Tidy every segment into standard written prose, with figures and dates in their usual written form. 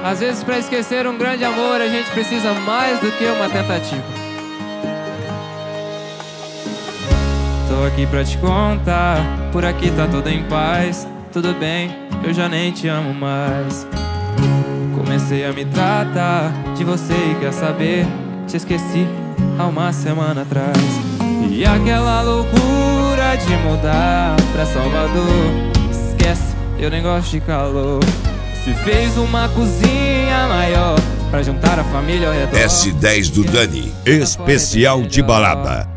Às vezes pra esquecer um grande amor a gente precisa mais do que uma tentativa. Tô aqui pra te contar, por aqui tá tudo em paz. Tudo bem, eu já nem te amo mais. Comecei a me tratar de você e quer saber, te esqueci há uma semana atrás. E aquela loucura de mudar pra Salvador, esquece, eu nem gosto de calor. Se fez uma cozinha maior pra juntar a família ao redor. S10 do Dani, especial de balada.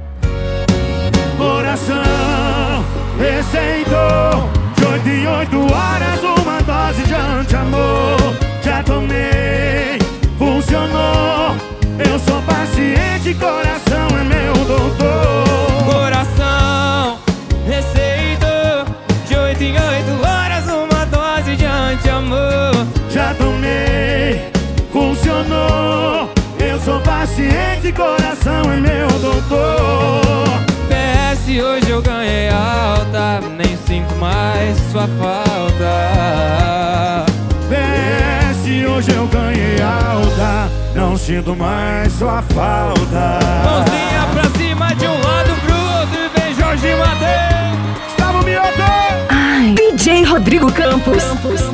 Coração receitou de 8 em 8 horas uma dose de anti-amor. Já tomei, funcionou. Eu sou paciente, coração é meu doutor. Coração receitou de 8 em 8 horas uma dose de anti-amor. Já tomei, funcionou. Eu sou paciente, coração é meu doutor. PS, hoje eu ganhei alta, nem sinto mais sua falta. PS, hoje eu ganhei alta, não sinto mais sua falta. Mãozinha pra cima de um lado pro outro e vem Jorge Mateus. Gustavo Mioto! DJ Rodrigo Campos.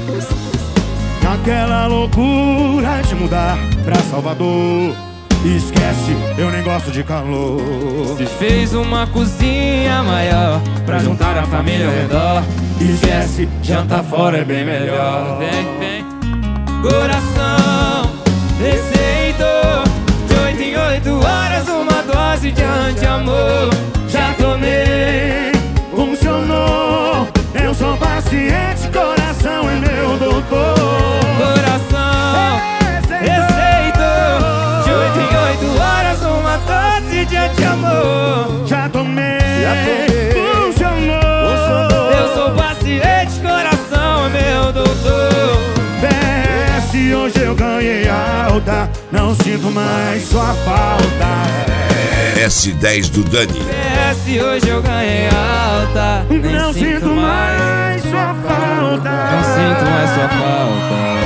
Naquela loucura de mudar pra Salvador, esquece, eu nem gosto de calor. Se fez uma cozinha maior pra juntar a família ao redor, esquece, jantar fora é bem melhor. Vem, vem. Coração receitou de 8 em 8 horas uma dose de anti-amor. Já tomei, funcionou. Eu sou paciente, coração é meu doutor. Coração receitou de 8 em 8 horas uma dose de anti-amor. Já tomei, funcionou. Eu sou paciente, coração é meu doutor. PS, hoje eu ganhei alta, não sinto mais sua falta. S10 do Dani. PS, hoje eu ganhei alta, nem Não sinto mais sua falta. Não sinto mais sua falta.